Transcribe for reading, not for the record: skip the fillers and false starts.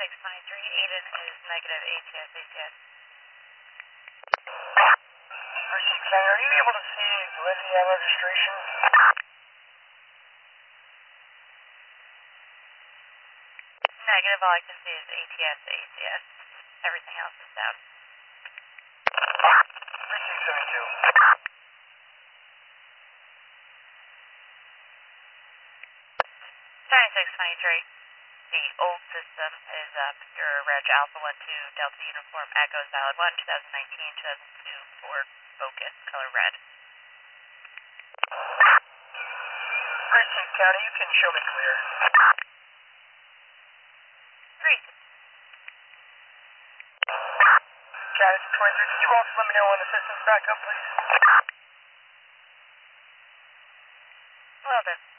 7623, Aiden is negative ATS, ATS. Precinct 10, are you able to see Lithium registration? Negative, all I can see is ATS, ATS. Everything else is down. Precinct 72. 7623. The old system is Mr. Reg Alpha 12 Delta Uniform Echo Valid 1 2019-2002 Ford Focus color red. Precinct County, you can show me clear. 3. County 23, could you also let me know when the system's back up, please? Well done.